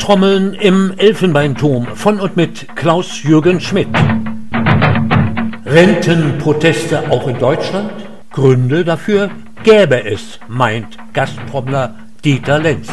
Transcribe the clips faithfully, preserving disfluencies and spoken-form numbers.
Trommeln im Elfenbeinturm von und mit Klaus-Jürgen Schmidt. Rentenproteste auch in Deutschland? Gründe dafür gäbe es, meint Gazpromler Dieter Lenz.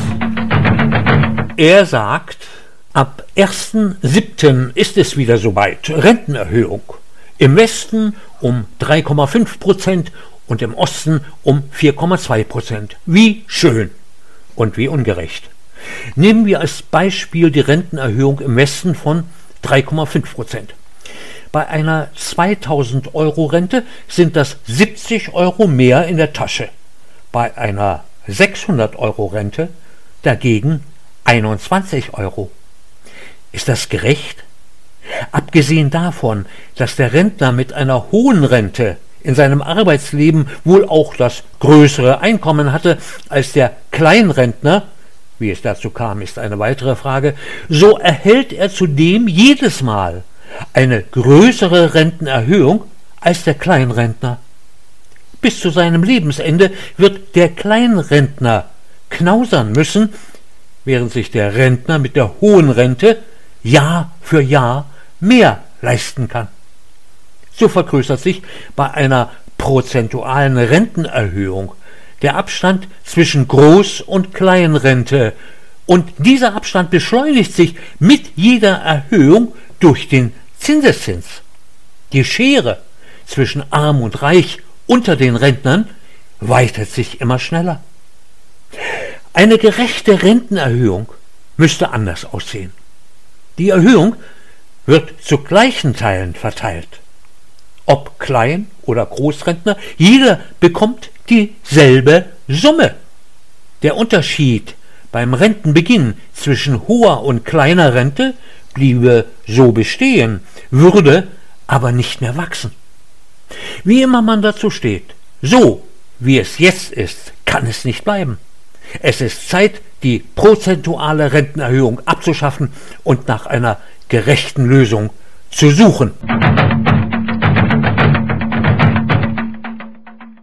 Er sagt, ab ersten siebten ist es wieder soweit. Rentenerhöhung. Im Westen um drei Komma fünf Prozent und im Osten um vier Komma zwei Prozent. Wie schön und wie ungerecht. Nehmen wir als Beispiel die Rentenerhöhung im Westen von drei Komma fünf Prozent. Bei einer zweitausend Euro Rente sind das siebzig Euro mehr in der Tasche. Bei einer sechshundert Euro Rente dagegen einundzwanzig Euro. Ist das gerecht? Abgesehen davon, dass der Rentner mit einer hohen Rente in seinem Arbeitsleben wohl auch das größere Einkommen hatte als der Kleinrentner, wie es dazu kam, ist eine weitere Frage, so erhält er zudem jedes Mal eine größere Rentenerhöhung als der Kleinrentner. Bis zu seinem Lebensende wird der Kleinrentner knausern müssen, während sich der Rentner mit der hohen Rente Jahr für Jahr mehr leisten kann. So vergrößert sich bei einer prozentualen Rentenerhöhung der Abstand zwischen Groß- und Kleinrente, und dieser Abstand beschleunigt sich mit jeder Erhöhung durch den Zinseszins. Die Schere zwischen Arm und Reich unter den Rentnern weitet sich immer schneller. Eine gerechte Rentenerhöhung müsste anders aussehen. Die Erhöhung wird zu gleichen Teilen verteilt. Ob Klein- oder Großrentner, jeder bekommt dieselbe Summe. Der Unterschied beim Rentenbeginn zwischen hoher und kleiner Rente bliebe so bestehen, würde aber nicht mehr wachsen. Wie immer man dazu steht, so wie es jetzt ist, kann es nicht bleiben. Es ist Zeit, die prozentuale Rentenerhöhung abzuschaffen und nach einer gerechten Lösung zu suchen.